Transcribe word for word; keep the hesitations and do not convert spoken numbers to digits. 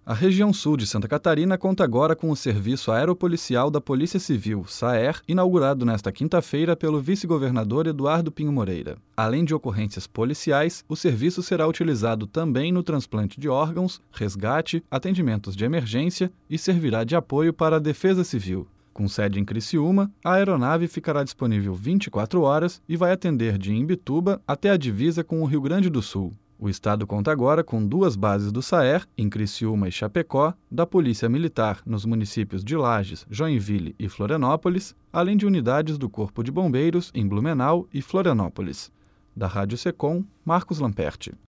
A região sul de Santa Catarina conta agora com o Serviço Aeropolicial da Polícia Civil, SAER, inaugurado nesta quinta-feira pelo vice-governador Eduardo Pinho Moreira. Além de ocorrências policiais, o serviço será utilizado também no transplante de órgãos, resgate, atendimentos de emergência e servirá de apoio para a Defesa Civil. Com sede em Criciúma, a aeronave ficará disponível vinte e quatro horas e vai atender de Imbituba até a divisa com o Rio Grande do Sul. O estado conta agora com duas bases do SAER, em Criciúma e Chapecó, da Polícia Militar nos municípios de Lages, Joinville e Florianópolis, além de unidades do Corpo de Bombeiros em Blumenau e Florianópolis. Da Rádio Secom, Marcos Lamperti.